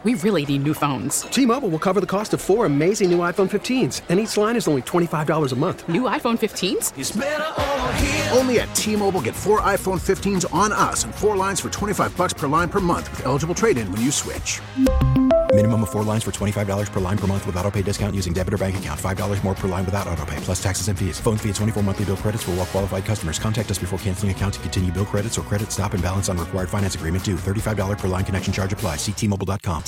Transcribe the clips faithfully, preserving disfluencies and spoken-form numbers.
We really need new phones. T-Mobile will cover the cost of four amazing new iPhone fifteens, and each line is only twenty-five dollars a month. New iPhone fifteens? It's better over here. Only at T-Mobile, get four iPhone fifteens on us and four lines for twenty-five dollars per line per month with eligible trade-in when you switch. Minimum of four lines for twenty-five dollars per line per month with autopay discount using debit or bank account. five dollars more per line without autopay, plus taxes and fees. Phone fee at twenty-four monthly bill credits for well-qualified customers. Contact us before canceling account to continue bill credits or credit stop and balance on required finance agreement due. thirty-five dollars per line connection charge applies. See T Mobile dot com.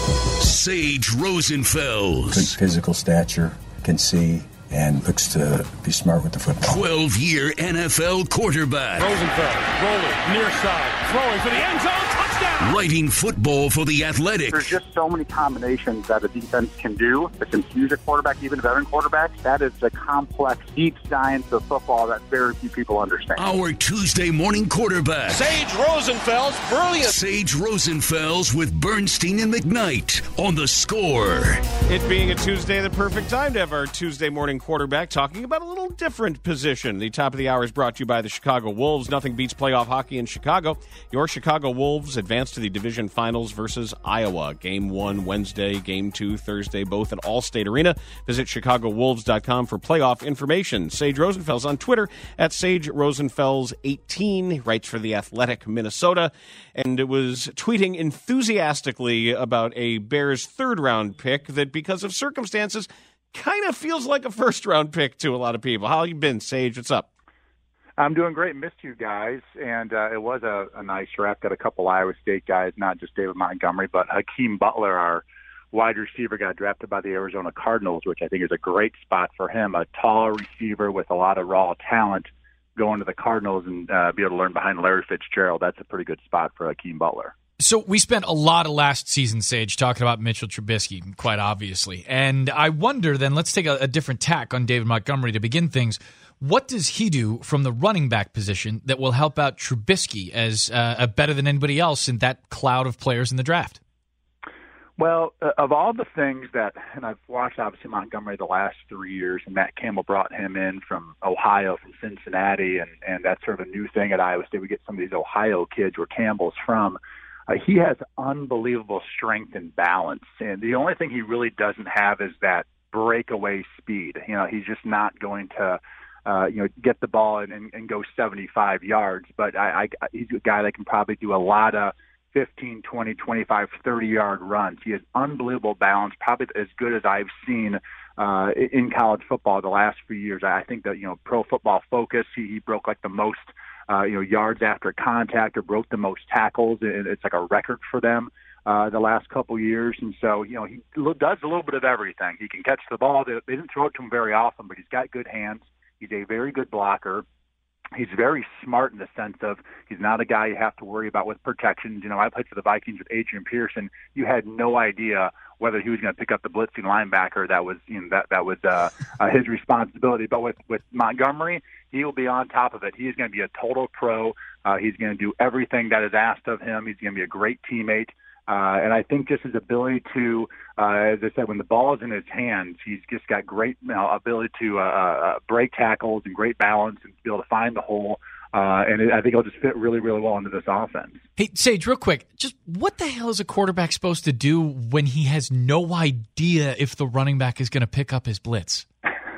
Sage Rosenfels. Good physical stature, can see, and looks to be smart with the football. twelve-year N F L quarterback. Rosenfels, rolling, near side, throwing for the end zone, touchdown! Writing football for The Athletic. There's just so many combinations that a defense can do to confuse a quarterback, even a veteran quarterback. That is the complex, deep science of football that very few people understand. Our Tuesday morning quarterback. Sage Rosenfels, brilliant. Sage Rosenfels with Bernstein and McKnight on The Score. It being a Tuesday, the perfect time to have our Tuesday morning quarterback talking about a little different position. The top of the hour is brought to you by the Chicago Wolves. Nothing beats playoff hockey in Chicago. Your Chicago Wolves advance to the division finals versus Iowa. Game one Wednesday, game two Thursday, both at Allstate Arena. Visit chicago wolves dot com for playoff information. Sage Rosenfels on Twitter at Sage Rosenfels eighteen. He writes for The Athletic, Minnesota, and it was tweeting enthusiastically about a Bears third-round pick that, because of circumstances, kind of feels like a first-round pick to a lot of people. How you been, Sage? What's up? I'm doing great. Missed you guys, and uh, it was a, a nice draft. Got a couple Iowa State guys, not just David Montgomery, but Hakeem Butler, our wide receiver, got drafted by the Arizona Cardinals, which I think is a great spot for him. A tall receiver with a lot of raw talent going to the Cardinals and uh, be able to learn behind Larry Fitzgerald. That's a pretty good spot for Hakeem Butler. So we spent a lot of last season, Sage, talking about Mitchell Trubisky, quite obviously. And I wonder then, let's take a, a different tack on David Montgomery to begin things. What does he do from the running back position that will help out Trubisky as uh, a better than anybody else in that cloud of players in the draft? Well, uh, of all the things that, and I've watched obviously Montgomery the last three years, and Matt Campbell brought him in from Ohio, from Cincinnati, and, and that's sort of a new thing at Iowa State. We get some of these Ohio kids where Campbell's from. Uh, he has unbelievable strength and balance, and the only thing he really doesn't have is that breakaway speed. You know, he's just not going to Uh, you know, get the ball and, and, and go seventy-five yards. But I, I, he's a guy that can probably do a lot of fifteen, twenty, twenty-five, thirty-yard runs. He has unbelievable balance, probably as good as I've seen uh, in college football the last few years. I think that, you know, Pro Football Focus, he, he broke like the most, uh, you know, yards after contact or broke the most tackles. And it's like a record for them uh, the last couple years. And so, you know, he does a little bit of everything. He can catch the ball. They, they didn't throw it to him very often, but he's got good hands. He's a very good blocker. He's very smart in the sense of he's not a guy you have to worry about with protections. You know, I played for the Vikings with Adrian Peterson. You had no idea whether he was going to pick up the blitzing linebacker. That was, you know, that that was uh, uh, his responsibility. But with with Montgomery, he will be on top of it. He is going to be a total pro. Uh, he's going to do everything that is asked of him. He's going to be a great teammate. Uh, and I think just his ability to, uh, as I said, when the ball is in his hands, he's just got great you know, ability to uh, uh, break tackles and great balance and be able to find the hole. Uh, and it, I think he'll just fit really, really well into this offense. Hey, Sage, real quick, just what the hell is a quarterback supposed to do when he has no idea if the running back is going to pick up his blitz?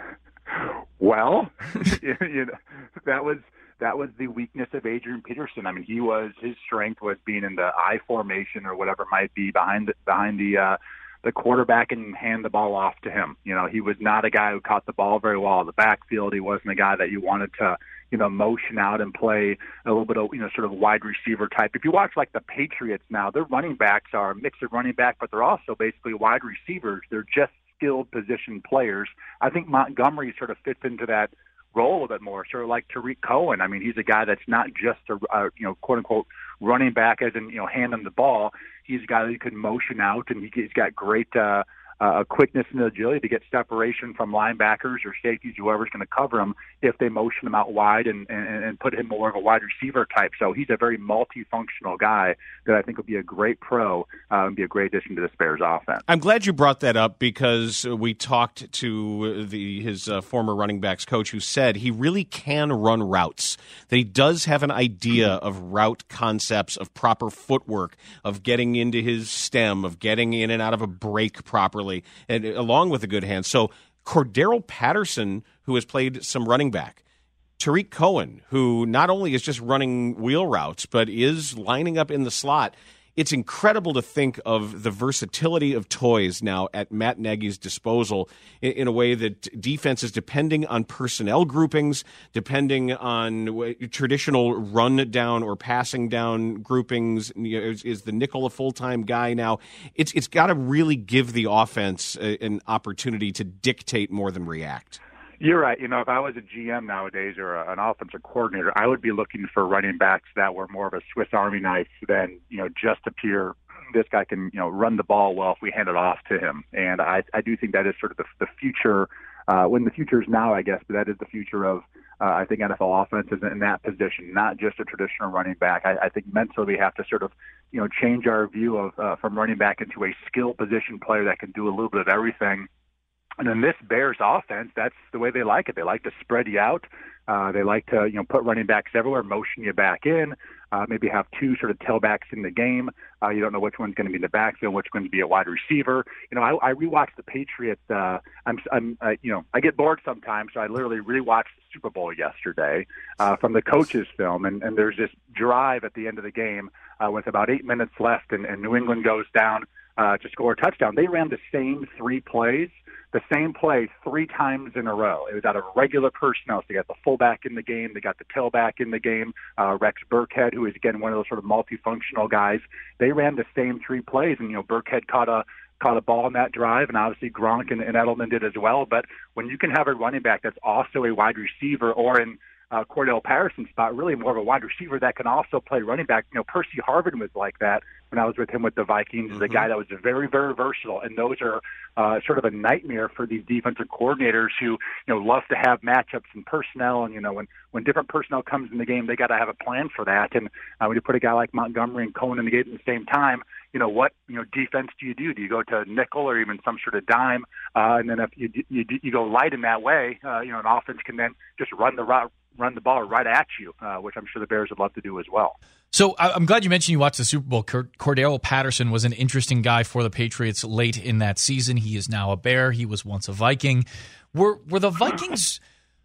Well, you know, that was that was the weakness of Adrian Peterson. I mean, he was his strength was being in the I formation or whatever it might be behind the, behind the uh, the quarterback and hand the ball off to him. You know, he was not a guy who caught the ball very well in the backfield. He wasn't a guy that you wanted to, you know, motion out and play a little bit of, you know, sort of wide receiver type. If you watch like the Patriots now, their running backs are a mix of running back, but they're also basically wide receivers. They're just skilled position players. I think Montgomery sort of fits into that role a bit more, sort of like Tariq Cohen. I mean, he's a guy that's not just a, a you know, quote unquote running back as in, you know, hand him the ball. He's a guy that you can motion out, and he, he's got great, uh, uh, a quickness and agility to get separation from linebackers or safeties, whoever's going to cover him, if they motion him out wide and, and, and put him more of a wide receiver type. So he's a very multifunctional guy that I think would be a great pro uh, and be a great addition to the Bears offense. I'm glad you brought that up because we talked to the his uh, former running backs coach who said he really can run routes, that he does have an idea of route concepts, of proper footwork, of getting into his stem, of getting in and out of a break properly, and along with a good hand. So Cordero Patterson, who has played some running back, Tariq Cohen, who not only is just running wheel routes, but is lining up in the slot. It's incredible to think of the versatility of toys now at Matt Nagy's disposal in, in a way that defenses, depending on personnel groupings, depending on traditional run down or passing down groupings, you know, is, is the nickel a full-time guy now? It's It's got to really give the offense a, an opportunity to dictate more than react. You're right. You know, if I was a G M nowadays or a, an offensive coordinator, I would be looking for running backs that were more of a Swiss Army knife than, you know, just appear this guy can, you know, run the ball well if we hand it off to him. And I, I do think that is sort of the, the future, uh, when the future is now, I guess, but that is the future of, uh, I think, N F L offenses in that position, not just a traditional running back. I, I think mentally we have to sort of, you know, change our view of uh, from running back into a skill position player that can do a little bit of everything. And in this Bears offense, that's the way they like it. They like to spread you out. Uh, they like to, you know, put running backs everywhere, motion you back in, uh, maybe have two sort of tailbacks in the game. Uh, you don't know which one's going to be in the backfield, which one's going to be a wide receiver. You know, I, I rewatched the Patriots. Uh, I'm, I'm, uh, you know, I get bored sometimes, so I literally rewatched the Super Bowl yesterday uh, from the coaches' film, and, and there's this drive at the end of the game uh, with about eight minutes left, and, and New England goes down uh, to score a touchdown. They ran the same three plays. The same play three times in a row. It was out of regular personnel. So they got the fullback in the game. They got the tailback in the game. Uh, Rex Burkhead, who is, again, one of those sort of multifunctional guys. They ran the same three plays. And, you know, Burkhead caught a caught a ball in that drive, and obviously Gronk and, and Edelman did as well. But when you can have a running back that's also a wide receiver, or in uh, Cordell Patterson's spot, really more of a wide receiver that can also play running back. You know, Percy Harvin was like that when I was with him with the Vikings, mm-hmm. is a guy that was very, very versatile. And those are uh, sort of a nightmare for these defensive coordinators who, you know, love to have matchups and personnel. And, you know, when, when different personnel comes in the game, they got to have a plan for that. And uh, when you put a guy like Montgomery and Cohen in the game at the same time, you know, what, you know, defense do you do? Do you go to nickel or even some sort of dime? Uh, and then if you, you, you go light in that way, uh, you know, an offense can then just run the route, run the ball right at you, uh, which I'm sure the Bears would love to do as well. So I'm glad you mentioned you watched the Super Bowl. Cordero Patterson was an interesting guy for the Patriots late in that season. He is now a Bear. He was once a Viking. Were were the Vikings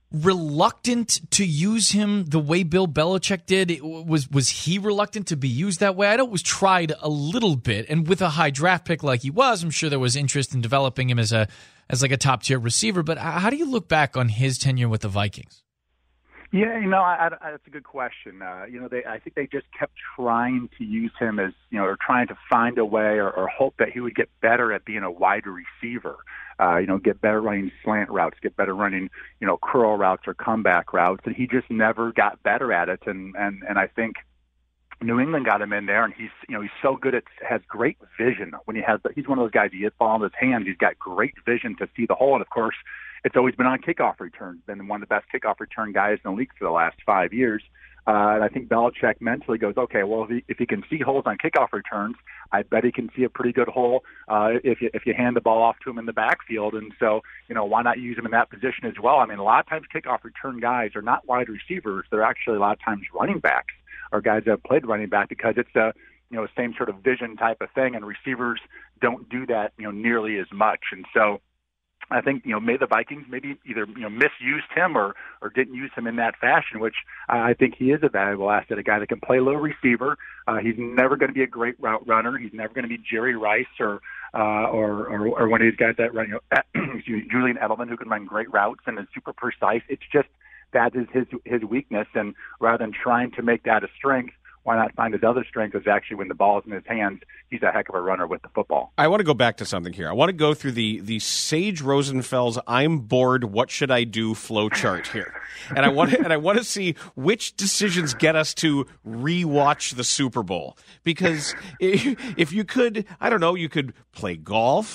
reluctant to use him the way Bill Belichick did? Was was he reluctant to be used that way? I know it was tried a little bit, and with a high draft pick like he was, I'm sure there was interest in developing him as a as like a top tier receiver. But how do you look back on his tenure with the Vikings? Yeah, you know, I, I, that's a good question. Uh, you know, they, I think they just kept trying to use him as, you know, or trying to find a way or, or hope that he would get better at being a wide receiver. Uh, you know, get better running slant routes, get better running, you know, curl routes or comeback routes, and he just never got better at it. And and and I think New England got him in there, and he's, you know, he's so good at, has great vision when he has. He's one of those guys. He hits ball in his hands. He's got great vision to see the hole, and of course, it's always been on kickoff returns. Been one of the best kickoff return guys in the league for the last five years. Uh, and I think Belichick mentally goes, okay, well, if he, if he can see holes on kickoff returns, I bet he can see a pretty good hole uh, if you if you hand the ball off to him in the backfield. And so, you know, why not use him in that position as well? I mean, a lot of times kickoff return guys are not wide receivers. They're actually a lot of times running backs or guys that have played running back because it's a, you know, same sort of vision type of thing, and receivers don't do that, you know, nearly as much. And so I think, you know, may the Vikings maybe either, you know, misused him or, or didn't use him in that fashion, which I think he is a valuable asset, a guy that can play a little receiver. Uh, he's never going to be a great route runner. He's never going to be Jerry Rice or, uh, or, or, or one of these guys that run, you know, Julian Edelman, who can run great routes and is super precise. It's just that is his, his weakness. And rather than trying to make that a strength, why not find his other strength is actually when the ball's in his hands, he's a heck of a runner with the football. I want to go back to something here. I want to go through the the Sage Rosenfels "I'm bored, what should I do" flow chart here, and I want to, and I want to see which decisions get us to rewatch the Super Bowl. Because if, if you could, I don't know, you could play golf.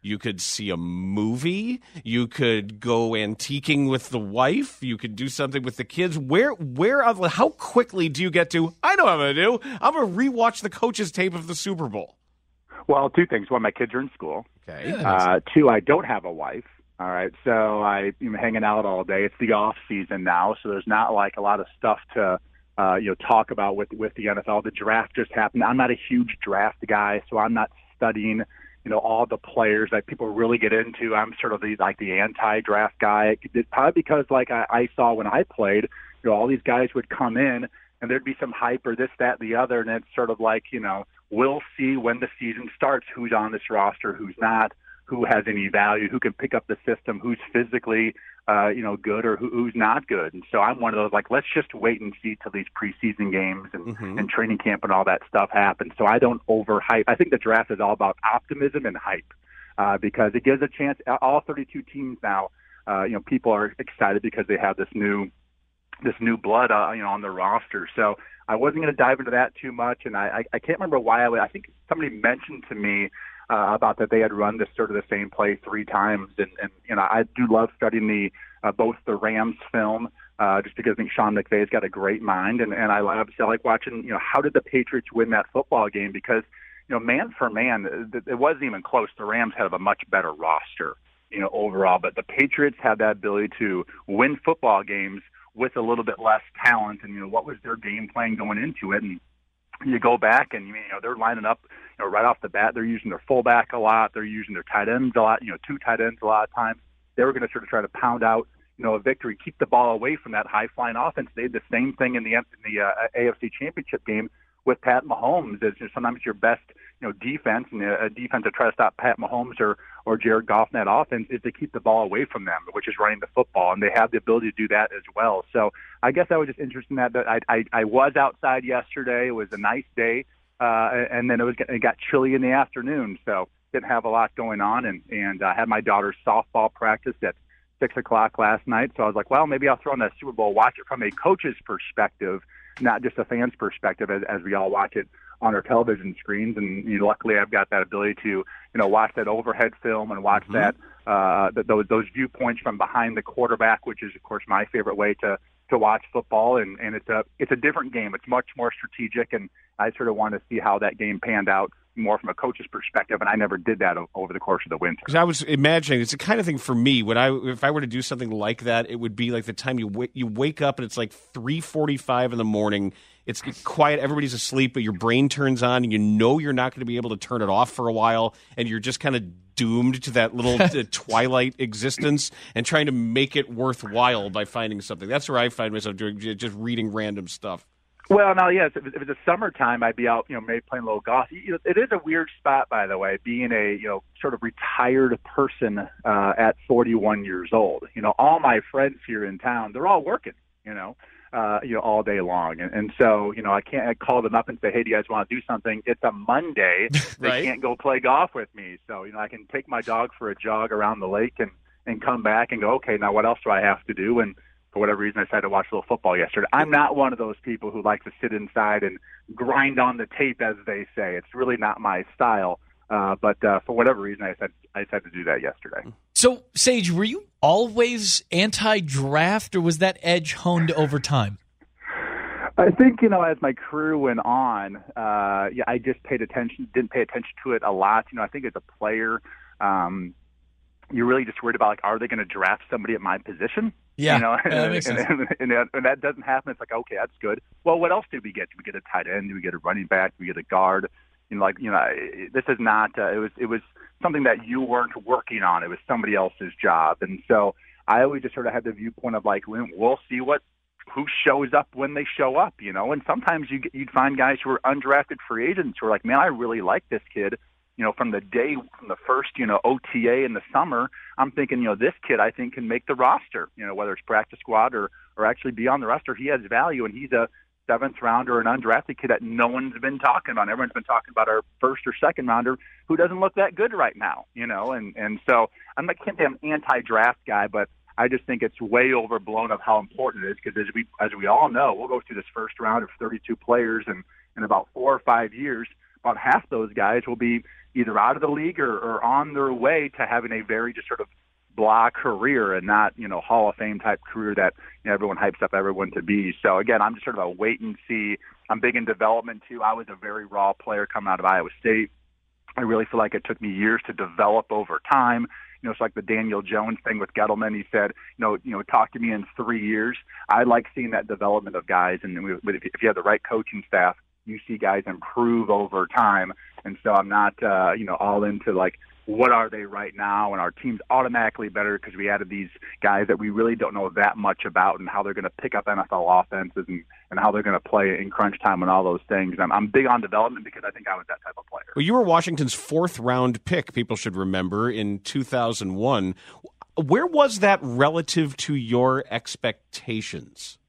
You could see a movie. You could go antiquing with the wife. You could do something with the kids. Where, where, how quickly do you get to, I know what I'm going to do. I'm going to rewatch the coach's tape of the Super Bowl. Well, two things. One, my kids are in school. Okay. Uh, two, I don't have a wife. All right. So I, I'm hanging out all day. It's the off season now. So there's not like a lot of stuff to, uh, you know, talk about with, with the N F L. The draft just happened. I'm not a huge draft guy, so I'm not studying, you know, all the players that people really get into. I'm sort of the, like the anti-draft guy. It's probably because like I, I saw when I played, you know, all these guys would come in and there'd be some hype or this, that, the other. And it's sort of like, you know, we'll see when the season starts who's on this roster, who's not, who has any value, who can pick up the system, who's physically, uh, you know, good or who, who's not good. And so I'm one of those, like, let's just wait and see till these preseason games and, mm-hmm. and training camp and all that stuff happens. So I don't overhype. I think the draft is all about optimism and hype uh, because it gives a chance. All thirty-two teams now, uh, you know, people are excited because they have this new, this new blood, uh, you know, on the roster. So I wasn't going to dive into that too much, and I, I, I can't remember why. I, I think somebody mentioned to me uh, about that they had run this sort of the same play three times, and, and you know I do love studying the uh, both the Rams film uh, just because I think Sean McVay's got a great mind, and, and I obviously I like watching you know how did the Patriots win that football game because you know man for man it, it wasn't even close. The Rams had a much better roster, you know overall, but the Patriots had that ability to win football games with a little bit less talent, and you know what was their game plan going into it, and you go back and you know they're lining up, you know, right off the bat. They're using their fullback a lot. They're using their tight ends a lot. You know, two tight ends a lot of times. They were going to sort of try to pound out, you know, a victory, keep the ball away from that high flying offense. They did the same thing in the in the uh, A F C Championship game with Pat Mahomes. Is sometimes your best, you know, defense and a defense to try to stop Pat Mahomes or or Jared Goff in that offense is to keep the ball away from them, which is running the football, and they have the ability to do that as well. So I guess I was just interested in that. That I I, I was outside yesterday. It was a nice day, uh, and then it was it got chilly in the afternoon, so didn't have a lot going on, and and I uh, had my daughter's softball practice at six o'clock last night. So I was like, well, maybe I'll throw on that Super Bowl, watch it from a coach's perspective, not just a fan's perspective, as, as we all watch it on our television screens. And you know, luckily I've got that ability to, you know, watch that overhead film and watch mm-hmm. that, uh, th- those, those viewpoints from behind the quarterback, which is of course my favorite way to, to watch football. And, and it's a, it's a different game. It's much more strategic. And I sort of want to see how that game panned out more from a coach's perspective, and I never did that o- over the course of the winter. Because I was imagining it's the kind of thing for me when I, if I were to do something like that, it would be like the time you w- you wake up and it's like three forty-five in the morning. It's quiet, everybody's asleep, but your brain turns on, and you know you're not going to be able to turn it off for a while, and you're just kind of doomed to that little uh, twilight existence, and trying to make it worthwhile by finding something. That's where I find myself doing, just reading random stuff. Well, no, yes. If it was a summertime, I'd be out, you know, maybe playing a little golf. You know, it is a weird spot, by the way, being a, you know, sort of retired person uh, at forty-one years old. You know, all my friends here in town, they're all working, you know, uh, you know, all day long. And, and so, you know, I can't I call them up and say, hey, do you guys want to do something? It's a Monday. Right. They can't go play golf with me. So, you know, I can take my dog for a jog around the lake and, and come back and go, okay, now what else do I have to do? And for whatever reason, I decided to watch a little football yesterday. I'm not one of those people who like to sit inside and grind on the tape, as they say. It's really not my style. Uh, but uh, for whatever reason, I decided, I decided to do that yesterday. So, Sage, were you always anti-draft, or was that edge honed over time? I think, you know, as my career went on, uh, yeah, I just paid attention, didn't pay attention to it a lot. You know, I think as a player, um, you're really just worried about, like, are they going to draft somebody at my position? Yeah, you know, yeah, that makes and, sense. and, and, and, and that doesn't happen. It's like, okay, that's good. Well, what else do we get? Do we get a tight end? Do we get a running back? Do we get a guard? You know, like, you know, this is not. Uh, it was it was something that you weren't working on. It was somebody else's job, and so I always just sort of had the viewpoint of like, we'll see what who shows up when they show up. You know, and sometimes you you'd find guys who are undrafted free agents who are like, man, I really like this kid. You know, from the day, from the first, you know, O T A in the summer, I'm thinking, you know, this kid I think can make the roster, you know, whether it's practice squad or, or actually be on the roster. He has value, and he's a seventh rounder, an undrafted kid that no one's been talking about. Everyone's been talking about our first or second rounder who doesn't look that good right now, you know. And, and so I'm not, can't say I'm an anti-draft guy, but I just think it's way overblown of how important it is because as we, as we all know, we'll go through this first round of thirty-two players, and in about four or five years, about half those guys will be either out of the league or, or on their way to having a very just sort of blah career and not, you know, Hall of Fame type career that, you know, everyone hypes up everyone to be. So again, I'm just sort of a wait and see. I'm big in development too. I was a very raw player coming out of Iowa State. I really feel like it took me years to develop over time. You know, it's like the Daniel Jones thing with Gettleman. He said, you know, you know, talk to me in three years. I like seeing that development of guys, and if you have the right coaching staff, you see guys improve over time. And so I'm not, uh, you know, all into like, what are they right now? And our team's automatically better because we added these guys that we really don't know that much about and how they're going to pick up N F L offenses and, and how they're going to play in crunch time and all those things. I'm, I'm big on development because I think I was that type of player. Well, you were Washington's fourth round pick, people should remember, in two thousand one. Where was that relative to your expectations?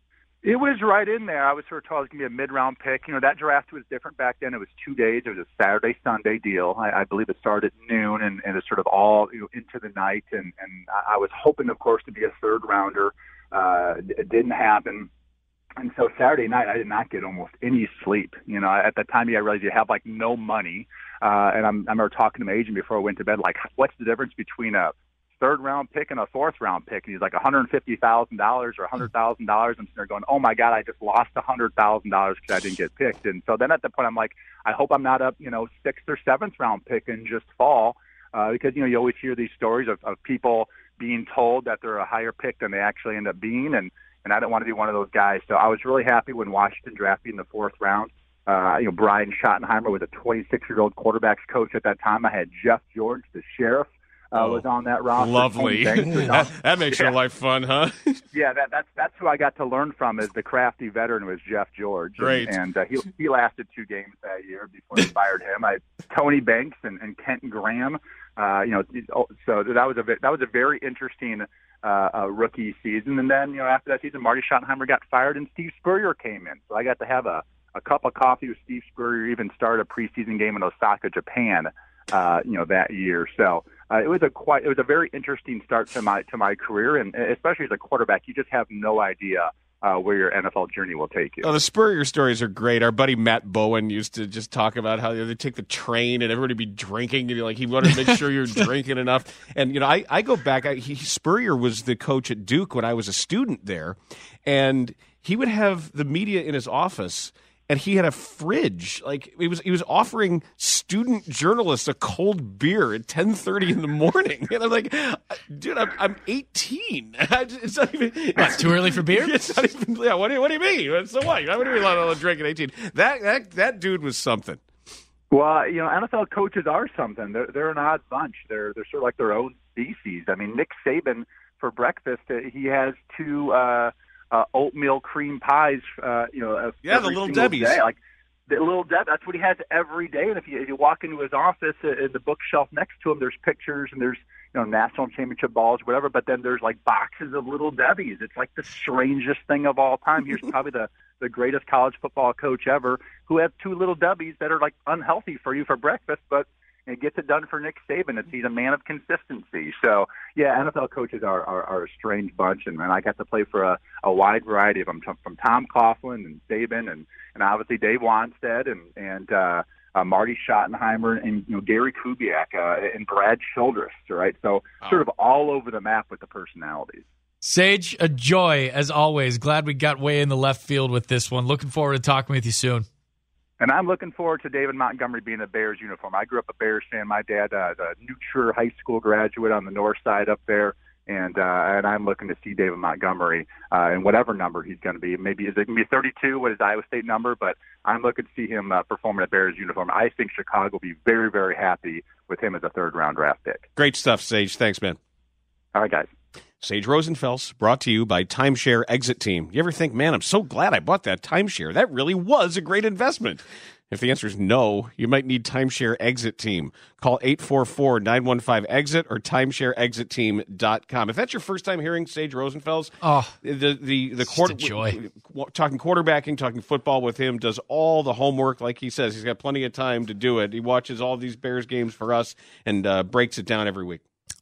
It was right in there. I was sort of told it was going to be a mid-round pick. You know, that draft was different back then. It was two days. It was a Saturday-Sunday deal. I, I believe it started at noon, and, and it was sort of all, you know, into the night. And, and I was hoping, of course, to be a third-rounder. Uh, it didn't happen. And so Saturday night, I did not get almost any sleep. You know, at the time, I realized you have, like, no money. Uh, and I'm, I remember talking to my agent before I went to bed, like, what's the difference between a third round pick and a fourth round pick? And he's like one hundred fifty thousand dollars or one hundred thousand dollars. I'm sitting there going, oh my God, I just lost one hundred thousand dollars because I didn't get picked. And so then at the point I'm like, I hope I'm not a, you know, sixth or seventh round pick and just fall. Uh, because, you know, you always hear these stories of, of people being told that they're a higher pick than they actually end up being. And, and I didn't want to be one of those guys. So I was really happy when Washington drafted me in the fourth round. Uh, you know, Brian Schottenheimer was a twenty-six-year-old quarterbacks coach at that time. I had Jeff George, the sheriff, Uh, oh, was on that roster. Lovely. that, that makes yeah. your life fun, huh? yeah, that, that's that's who I got to learn from. Is the crafty veteran was Jeff George. Great, and, and uh, he he lasted two games that year before they fired him. I Tony Banks and, and Kent Graham. Uh, you know, so that was a that was a very interesting uh, uh, rookie season. And then, you know, after that season, Marty Schottenheimer got fired, and Steve Spurrier came in. So I got to have a a cup of coffee with Steve Spurrier. Even started a preseason game in Osaka, Japan. Uh, you know, that year. So. Uh, it was a quite, it was a very interesting start to my to my career, and especially as a quarterback, you just have no idea uh, where your N F L journey will take you. Oh, the Spurrier stories are great. Our buddy Matt Bowen used to just talk about how they take the train and everybody be drinking, and like he wanted to make sure you're drinking enough. And you know, I, I go back. I, he, Spurrier was the coach at Duke when I was a student there, and he would have the media in his office. And he had a fridge. Like he was, he was offering student journalists a cold beer at ten thirty in the morning. And I'm like, dude, I'm, I'm eighteen. It's not even. It's too early for beer. It's not even. Yeah. What do you, what do you mean? So what? How would you be allowed to drink at eighteen? That that that dude was something. Well, you know, N F L coaches are something. They're they're an odd bunch. They're they're sort of like their own species. I mean, Nick Saban for breakfast, he has two. Uh, Uh, oatmeal cream pies, uh, you know. Yeah, the Little Debbie's. Day. Like the Little Deb. That's what he has every day. And if you, if you walk into his office, uh, in the bookshelf next to him, there's pictures and there's, you know, national championship balls, whatever. But then there's like boxes of Little Debbie's. It's like the strangest thing of all time. Here's probably the the greatest college football coach ever, who has two Little Debbie's that are like unhealthy for you for breakfast, but it gets it done for Nick Saban. It's, he's a man of consistency. So, yeah, N F L coaches are, are, are a strange bunch, and, and I got to play for a, a wide variety of them, from Tom Coughlin and Saban and, and obviously Dave Wanstead and, and uh, uh, Marty Schottenheimer and, you know, Gary Kubiak uh, and Brad Childress, right? So oh. sort of all over the map with the personalities. Sage, a joy, as always. Glad we got way in the left field with this one. Looking forward to talking with you soon. And I'm looking forward to David Montgomery being a Bears uniform. I grew up a Bears fan. My dad uh, is a New Trier High School graduate on the north side up there, and uh, and I'm looking to see David Montgomery uh, in whatever number he's going to be. Maybe is it going to be thirty-two? What is Iowa State number? But I'm looking to see him uh, perform in a Bears uniform. I think Chicago will be very, very happy with him as a third-round draft pick. Great stuff, Sage. Thanks, man. All right, guys. Sage Rosenfels, brought to you by Timeshare Exit Team. You ever think, man, I'm so glad I bought that timeshare. That really was a great investment. If the answer is no, you might need Timeshare Exit Team. Call eight four four, nine one five, EXIT or timeshare exit team dot com. If that's your first time hearing Sage Rosenfels, oh, the the the quarter, joy. talking quarterbacking, talking football with him, does all the homework like he says. He's got plenty of time to do it. He watches all these Bears games for us and uh, breaks it down every week.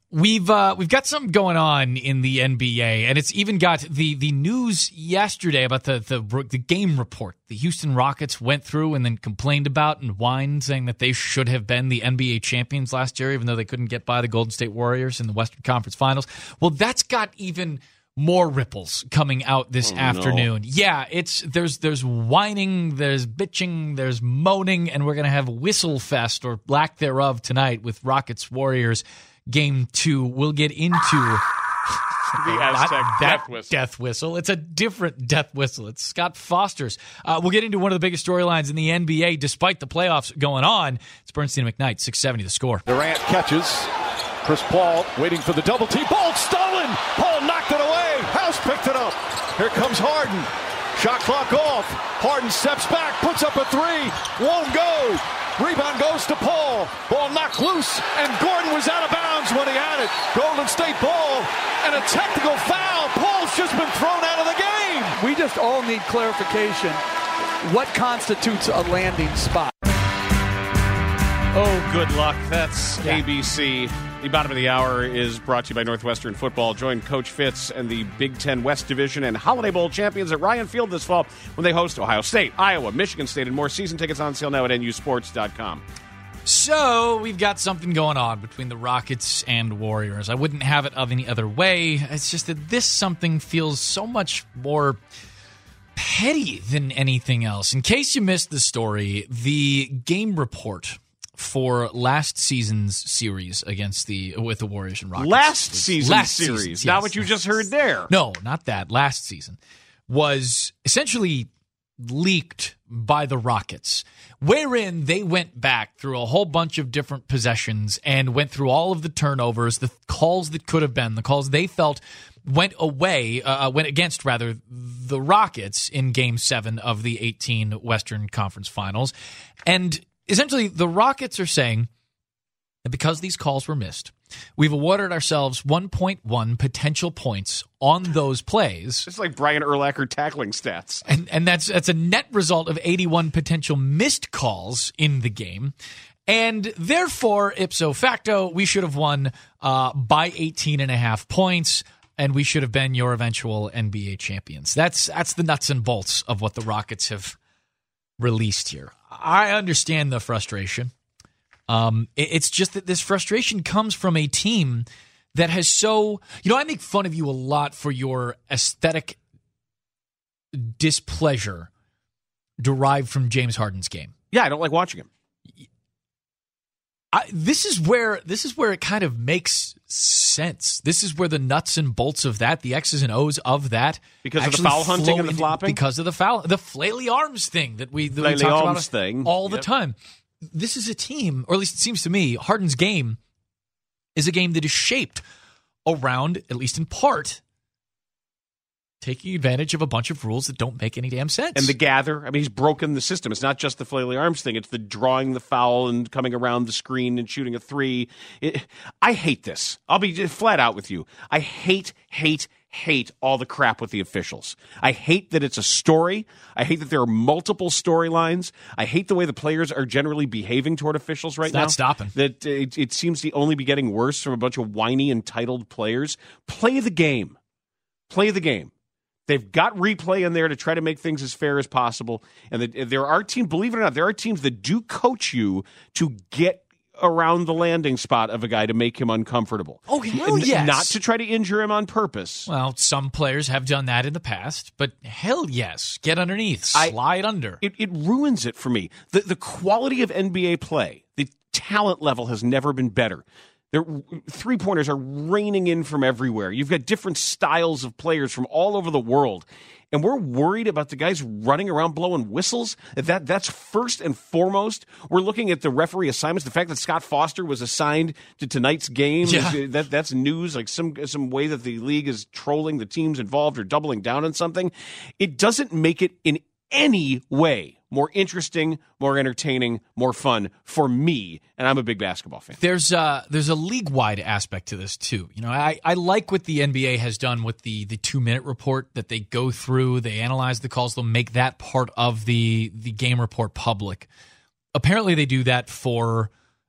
We've uh, we've got something going on in the N B A, and it's even got the, the news yesterday about the, the the game report the Houston Rockets went through and then complained about and whined, saying that they should have been the N B A champions last year, even though they couldn't get by the Golden State Warriors in the Western Conference Finals. Well, that's got even more ripples coming out this oh, afternoon. No. Yeah, it's there's there's whining, there's bitching, there's moaning, and we're gonna have whistle fest or lack thereof tonight with Rockets Warriors. Game two, we'll get into the Aztec death whistle. death whistle. It's a different death whistle. It's Scott Foster's. Uh, we'll get into one of the biggest storylines in the N B A, despite the playoffs going on. It's Bernstein and McKnight, six seventy The Score. Durant catches. Chris Paul waiting for the double team. Ball stolen. Paul knocked it away. House picked it up. Here comes Harden. Shot clock off. Harden steps back, puts up a three. Won't go. Rebound goes to Paul. Ball knocked loose, and Gordon was out of bounds when he had it. Golden State ball, and a technical foul. Paul's just been thrown out of the game. We just all need clarification. What constitutes a landing spot? Oh, good luck. That's yeah. A B C. The bottom of the hour is brought to you by Northwestern Football. Join Coach Fitz and the Big Ten West Division and Holiday Bowl champions at Ryan Field this fall when they host Ohio State, Iowa, Michigan State, and more. Season tickets on sale now at N U sports dot com. So we've got something going on between the Rockets and Warriors. I wouldn't have it of any other way. It's just that this something feels so much more petty than anything else. In case you missed the story, the game report for last season's series against the with the Warriors and Rockets. Last season's last series, season, yes. Not what you just heard there. No, not that. Last season was essentially leaked by the Rockets, wherein they went back through a whole bunch of different possessions and went through all of the turnovers, the calls that could have been, the calls they felt went away, uh, went against, rather, the Rockets in Game seven of the eighteen Western Conference Finals. And essentially, the Rockets are saying that because these calls were missed, we've awarded ourselves one point one potential points on those plays. It's like Brian Urlacher tackling stats. And and that's that's a net result of eighty-one potential missed calls in the game. And therefore, ipso facto, we should have won uh, by eighteen and a half points, and we should have been your eventual N B A champions. That's that's the nuts and bolts of what the Rockets have released here. I understand the frustration. Um, it, it's just that this frustration comes from a team that has so... You know, I make fun of you a lot for your aesthetic displeasure derived from James Harden's game. Yeah, I don't like watching him. I, this is where this is where it kind of makes sense. This is where the nuts and bolts of that, the X's and O's of that, because of the foul hunting and the flopping, because of the foul, the flaily arms thing that we, that we talk about thing. all the yep. time. This is a team, or at least it seems to me, Harden's game is a game that is shaped around, at least in part, taking advantage of a bunch of rules that don't make any damn sense. And the gather, I mean, he's broken the system. It's not just the flaily arms thing. It's the drawing the foul and coming around the screen and shooting a three. It, I hate this. I'll be flat out with you. I hate, hate, hate all the crap with the officials. I hate that it's a story. I hate that there are multiple storylines. I hate the way the players are generally behaving toward officials right it's now. Not stopping. That it, it seems to only be getting worse from a bunch of whiny, entitled players. Play the game. Play the game. They've got replay in there to try to make things as fair as possible. And the, there are teams, believe it or not, there are teams that do coach you to get around the landing spot of a guy to make him uncomfortable. Oh, hell yes. Not to try to injure him on purpose. Well, some players have done that in the past, but hell yes. Get underneath. Slide I, under. It, it ruins it for me. The, the quality of N B A play, the talent level has never been better. Their three-pointers are raining in from everywhere. You've got different styles of players from all over the world. And we're worried about the guys running around blowing whistles. That That's first and foremost. We're looking at the referee assignments. The fact that Scott Foster was assigned to tonight's game, yeah. is, that, that's news, like some, some way that the league is trolling the teams involved or doubling down on something. It doesn't make it in any way more interesting, more entertaining, more fun for me, and I'm a big basketball fan. There's a, there's a league-wide aspect to this, too. You know, I, I like what the N B A has done with the, the two-minute report that they go through, they analyze the calls, they'll make that part of the, the game report public. Apparently they do that for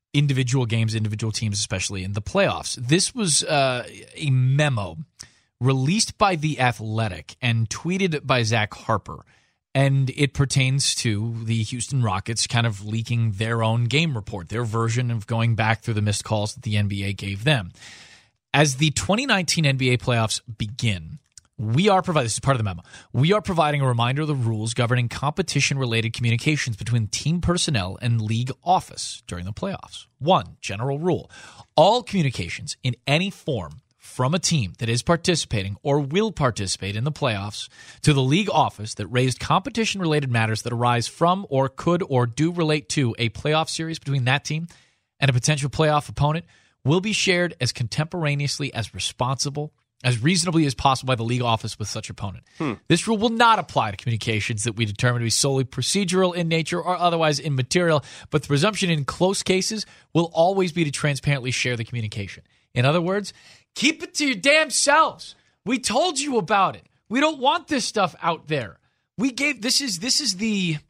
individual games, individual teams, especially in the playoffs. This was uh, a memo released by The Athletic and tweeted by Zach Harper, and it pertains to the Houston Rockets kind of leaking their own game report, their version of going back through the missed calls that the N B A gave them. As the twenty nineteen N B A playoffs begin, we are providing, this is part of the memo, we are providing a reminder of the rules governing competition-related communications between team personnel and league office during the playoffs. One, general rule. All communications in any form from a team that is participating or will participate in the playoffs to the league office that raised competition-related matters that arise from or could or do relate to a playoff series between that team and a potential playoff opponent will be shared as contemporaneously as responsible, as reasonably as possible by the league office with such opponent. Hmm. This rule will not apply to communications that we determine to be solely procedural in nature or otherwise immaterial, but the presumption in close cases will always be to transparently share the communication. In other words, keep it to your damn selves. We told you about it. We don't want this stuff out there. We gave this is this is the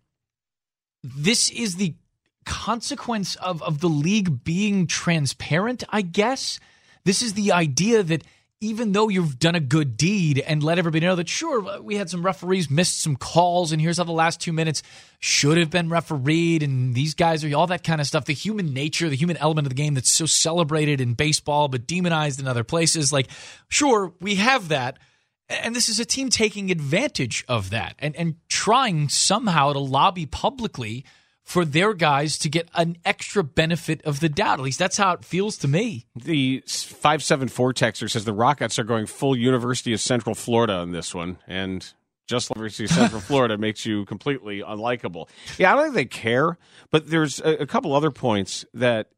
this is the consequence of, of the league being transparent, I guess. This is the idea that even though you've done a good deed and let everybody know that, sure, we had some referees missed some calls, and here's how the last two minutes should have been refereed, and these guys are all that kind of stuff. The human nature, the human element of the game that's so celebrated in baseball but demonized in other places. Like, sure, we have that, and this is a team taking advantage of that and, and trying somehow to lobby publicly for their guys to get an extra benefit of the doubt. At least that's how it feels to me. The five seven four texter says the Rockets are going full University of Central Florida on this one, and just University of Central Florida makes you completely unlikable. Yeah, I don't think they care, but there's a, a couple other points that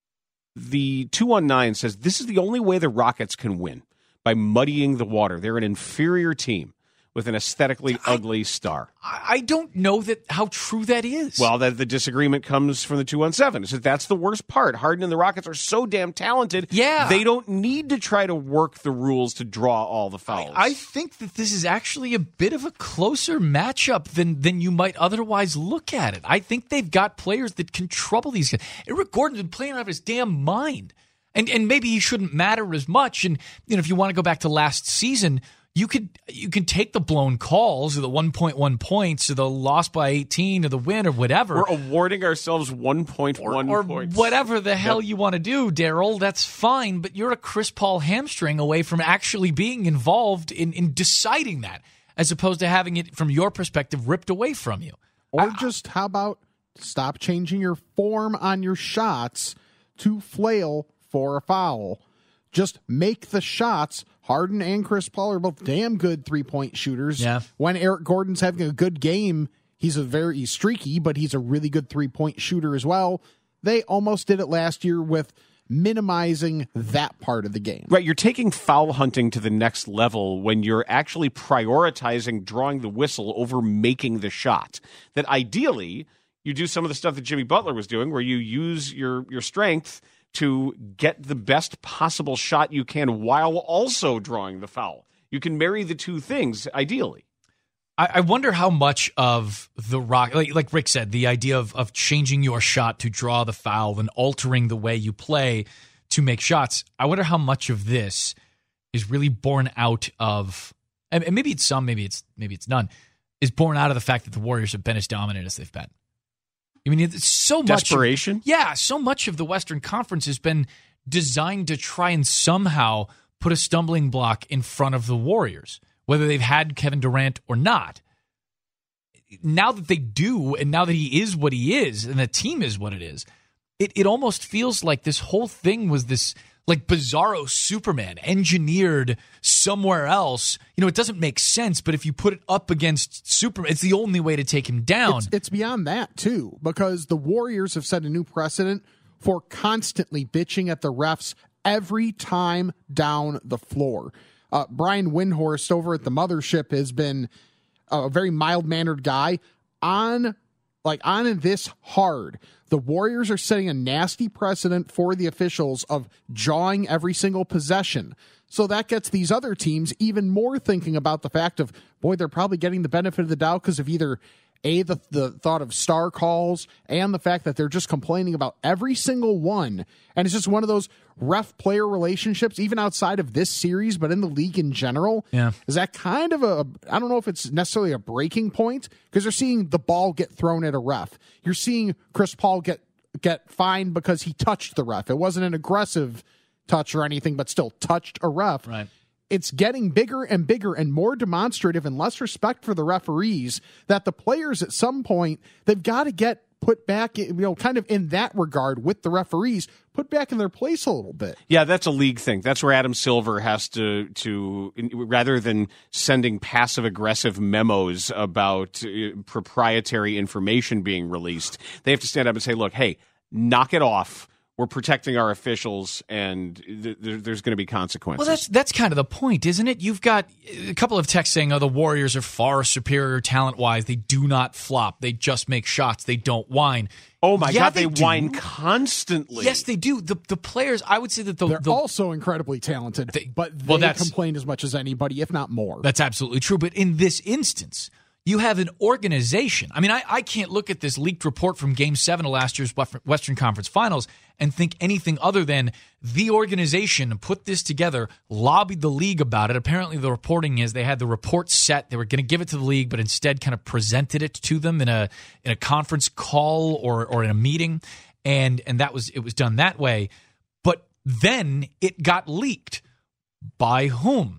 the two one nine says this is the only way the Rockets can win, by muddying the water. They're an inferior team with an aesthetically I, ugly star. I don't know that how true that is. Well, that the disagreement comes from the two one seven. So that's the worst part. Harden and the Rockets are so damn talented. Yeah. They don't need to try to work the rules to draw all the fouls. I, I think that this is actually a bit of a closer matchup than, than you might otherwise look at it. I think they've got players that can trouble these guys. Eric Gordon's been playing out of his damn mind. And and maybe he shouldn't matter as much. And you know, if you want to go back to last season, You could you can take the blown calls or the one point one points or the loss by eighteen or the win or whatever. We're awarding ourselves one point one or, or points. whatever the hell yep. you want to do, Daryl. That's fine, but you're a Chris Paul hamstring away from actually being involved in, in deciding that, as opposed to having it, from your perspective, ripped away from you. Or I, just, how about stop changing your form on your shots to flail for a foul? Just make the shots. Harden and Chris Paul are both damn good three-point shooters. Yeah. When Eric Gordon's having a good game, he's a very he's streaky, but he's a really good three-point shooter as well. They almost did it last year with minimizing that part of the game. Right, you're taking foul hunting to the next level when you're actually prioritizing drawing the whistle over making the shot. That ideally, you do some of the stuff that Jimmy Butler was doing, where you use your your strength to get the best possible shot you can while also drawing the foul. You can marry the two things, ideally. I, I wonder how much of the Rock, like, like Rick said, the idea of, of changing your shot to draw the foul and altering the way you play to make shots, I wonder how much of this is really born out of, and, and maybe it's some, maybe it's maybe it's none, is born out of the fact that the Warriors have been as dominant as they've been. I mean, it's so much desperation. Of, yeah, so much of the Western Conference has been designed to try and somehow put a stumbling block in front of the Warriors, whether they've had Kevin Durant or not. Now that they do, and now that he is what he is, and the team is what it is, it, it almost feels like this whole thing was this like bizarro Superman engineered somewhere else. You know, it doesn't make sense, but if you put it up against Superman, it's the only way to take him down. It's, it's beyond that, too, because the Warriors have set a new precedent for constantly bitching at the refs every time down the floor. Uh, Brian Windhorst over at the Mothership has been a very mild-mannered guy. On, like, on this hard, the Warriors are setting a nasty precedent for the officials of jawing every single possession. So that gets these other teams even more thinking about the fact of, boy, they're probably getting the benefit of the doubt because of either A, the, the thought of star calls and the fact that they're just complaining about every single one. And it's just one of those ref-player relationships, even outside of this series, but in the league in general. Yeah. Is that kind of a, I don't know if it's necessarily a breaking point, because they're seeing the ball get thrown at a ref. You're seeing Chris Paul get get fined because he touched the ref. It wasn't an aggressive touch or anything, but still touched a ref. Right. It's getting bigger and bigger and more demonstrative and less respect for the referees, that the players at some point, they've got to get put back, you know, kind of in that regard with the referees, put back in their place a little bit. Yeah, that's a league thing. That's where Adam Silver has to, to rather than sending passive-aggressive memos about uh, proprietary information being released, they have to stand up and say, look, hey, knock it off. We're protecting our officials, and th- th- there's going to be consequences. Well, that's that's kind of the point, isn't it? You've got a couple of texts saying, oh, the Warriors are far superior talent-wise. They do not flop. They just make shots. They don't whine. Oh, my yeah, God, they, they whine constantly. Yes, they do. The the players, I would say that the... They're the, also incredibly talented, they, but they well, that's, complain as much as anybody, if not more. That's absolutely true. But in this instance, you have an organization. I mean, I, I can't look at this leaked report from Game seven of last year's Western Conference Finals and think anything other than the organization put this together, lobbied the league about it. Apparently the reporting is they had the report set. They were going to give it to the league, but instead kind of presented it to them in a in a conference call or or in a meeting. And and that was it was done that way. But then it got leaked. By whom?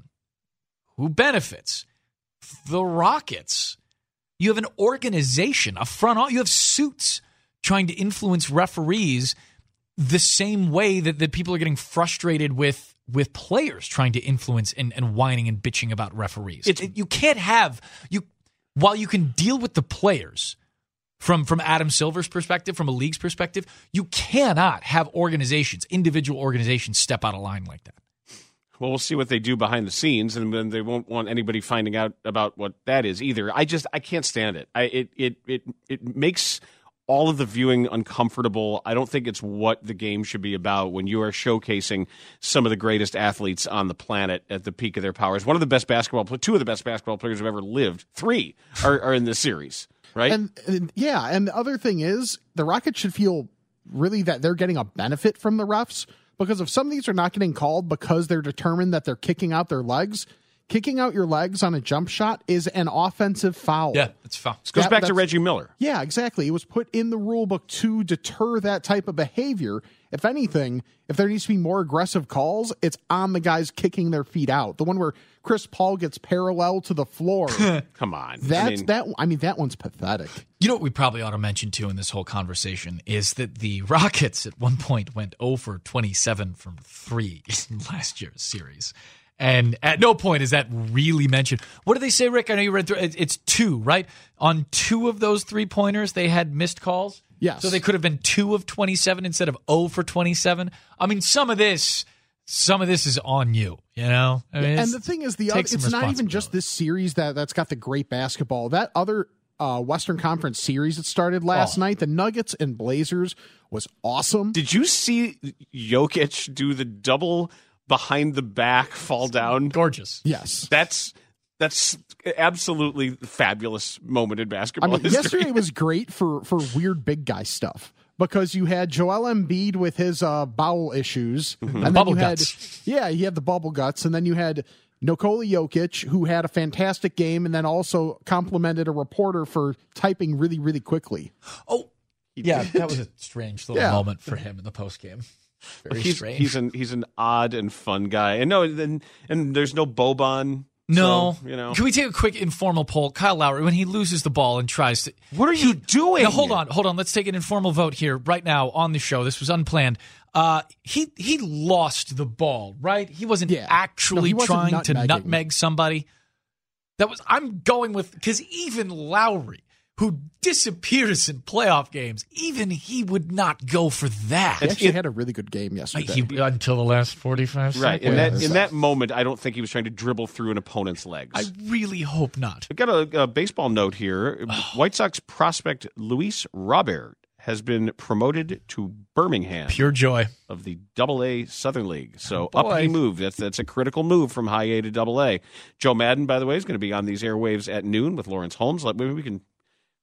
Who benefits? The Rockets. You have an organization, a front, you have suits trying to influence referees the same way that, that people are getting frustrated with with players trying to influence and, and whining and bitching about referees. It, you can't have, you while you can deal with the players from, from Adam Silver's perspective, from a league's perspective, you cannot have organizations, individual organizations step out of line like that. Well, we'll see what they do behind the scenes, and then they won't want anybody finding out about what that is either. I just I can't stand it. I it it it it makes all of the viewing uncomfortable. I don't think it's what the game should be about when you are showcasing some of the greatest athletes on the planet at the peak of their powers. One of the best basketball, two of the best basketball players who've ever lived, three are, are in this series, right? And, and yeah, and the other thing is the Rockets should feel really that they're getting a benefit from the refs. Because if some of these are not getting called because they're determined that they're kicking out their legs, kicking out your legs on a jump shot is an offensive foul. Yeah, it's foul. This goes that, back to Reggie Miller. Yeah, exactly. It was put in the rule book to deter that type of behavior. If anything, if there needs to be more aggressive calls, it's on the guys kicking their feet out. The one where Chris Paul gets parallel to the floor. Come on. That's I mean, that I mean that one's pathetic. You know what we probably ought to mention too in this whole conversation is that the Rockets at one point went zero for twenty-seven from three in last year's series. And at no point is that really mentioned. What do they say, Rick? I know you read through it. It's two, right? On two of those three-pointers, they had missed calls? Yes. So they could have been two of twenty-seven instead of zero for twenty-seven. I mean, some of this, some of this is on you, you know? I mean, and the thing is, the other, it's not even just this series that, that's got the great basketball. That other uh, Western Conference series that started last oh. night, the Nuggets and Blazers, was awesome. Did you see Jokic do the double behind the back fall down? Gorgeous. Yes. That's that's absolutely fabulous moment in basketball I mean, history. Yesterday was great for, for weird big guy stuff because you had Joel Embiid with his uh, bowel issues. Mm-hmm. And then bubble you had, guts. Yeah, he had the bubble guts. And then you had Nikola Jokic, who had a fantastic game and then also complimented a reporter for typing really, really quickly. Oh, yeah, that was a strange little yeah. moment for him in the postgame. Very he's, strange. He's an he's an odd and fun guy, and no, and, and there's no Boban. No, so, you know. Can we take a quick informal poll? Kyle Lowry, when he loses the ball and tries to, what are you he, doing? Now, hold on, hold on. Let's take an informal vote here right now on the show. This was unplanned. Uh, he he lost the ball, right? He wasn't yeah. actually no, he wasn't trying nutmegging. to nutmeg somebody. That was I'm going with because even Lowry, who disappears in playoff games, even he would not go for that. He actually had a really good game yesterday. He, until the last forty-five seconds. Right. In that, in that moment, I don't think he was trying to dribble through an opponent's legs. I really hope not. I've got a, a baseball note here. White Sox prospect Luis Robert has been promoted to Birmingham. Pure joy. Of the Double A Southern League. So oh up he moved. That's that's a critical move from High A to Double A. Joe Madden, by the way, is going to be on these airwaves at noon with Lawrence Holmes. Maybe we can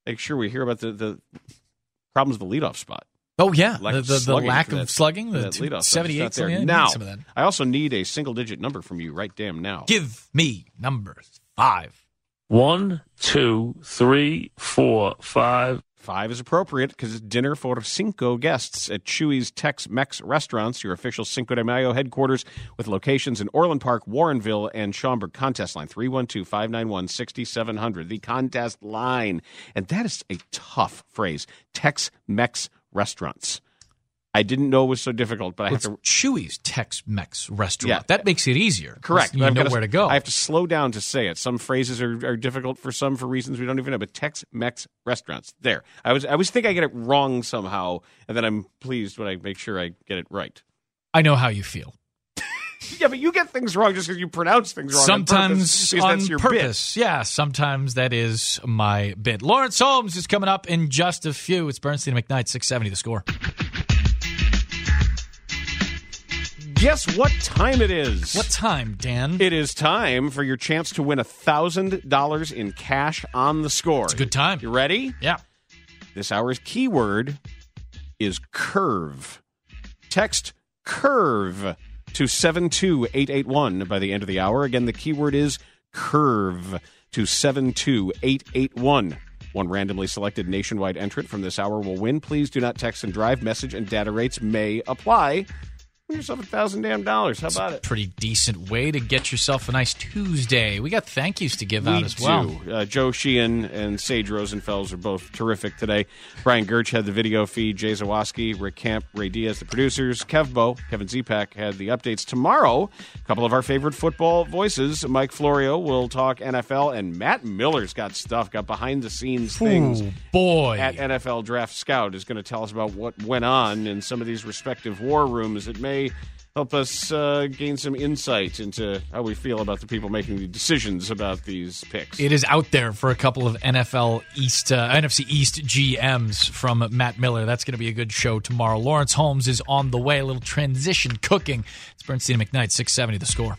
make sure we hear about the, the problems with the leadoff spot. Oh, yeah. Lack the of the, the slugging lack for of that- slugging, for the that leadoff spot. seventy-eight It's not there. yeah, I need Now, some of that. I also need a single-digit number from you right damn now. Give me numbers. Five. One, two, three, four, five. Five is appropriate because it's dinner for cinco guests at Chewy's Tex-Mex restaurants, your official Cinco de Mayo headquarters with locations in Orland Park, Warrenville, and Schaumburg. Contest line three one two, five nine one, six seven zero zero. The contest line. And that is a tough phrase. Tex-Mex restaurants. I didn't know it was so difficult, but I It's have to... Chewy's Tex-Mex restaurant. Yeah. That makes it easier. Correct. You But I've know gotta- where to go. I have to slow down to say it. Some phrases are, are difficult for some for reasons we don't even know. But Tex-Mex restaurants. There. I was I always think I get it wrong somehow, and then I'm pleased when I make sure I get it right. I know how you feel. Yeah, but you get things wrong just because you pronounce things wrong. Sometimes on purpose, because on that's your purpose. Yeah, sometimes that is my bit. Lawrence Holmes is coming up in just a few. It's Bernstein and McKnight, six seventy The Score. Guess what time it is? What time, Dan? It is time for your chance to win one thousand dollars in cash on The Score. It's a good time. You ready? Yeah. This hour's keyword is curve. Text curve to seven two eight eight one by the end of the hour. Again, the keyword is curve to seven two eight eight one. One randomly selected nationwide entrant from this hour will win. Please do not text and drive. Message and data rates may apply. Win yourself a thousand damn dollars. How about it? Pretty decent way to get yourself a nice Tuesday. We got thank yous to give We out as well. do. Uh, Joe Sheehan and Sage Rosenfels are both terrific today. Brian Gerch had the video feed. Jay Zawoski, Rick Camp, Ray Diaz, the producers. Kev Bo, Kevin Zepak had the updates. Tomorrow, a couple of our favorite football voices. Mike Florio will talk N F L, and Matt Miller's got stuff, got behind-the-scenes things. Ooh, boy. At N F L Draft Scout is going to tell us about what went on in some of these respective war rooms. It may help us uh, gain some insight into how we feel about the people making the decisions about these picks. It is out there for a couple of N F L East, uh, N F C East G Ms from Matt Miller. That's going to be a good show tomorrow. Lawrence Holmes is on the way. A little transition cooking. It's Bernstein and McKnight, six seventy The Score.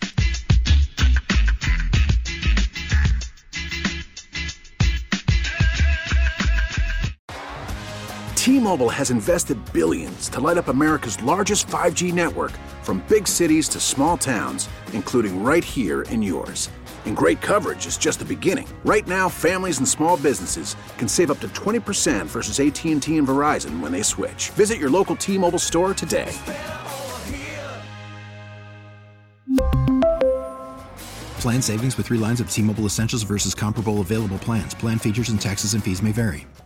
T-Mobile has invested billions to light up America's largest five G network, from big cities to small towns, including right here in yours. And great coverage is just the beginning. Right now, families and small businesses can save up to twenty percent versus A T and T and Verizon when they switch. Visit your local T-Mobile store today. Plan savings with three lines of T-Mobile Essentials versus comparable available plans. Plan features and taxes and fees may vary.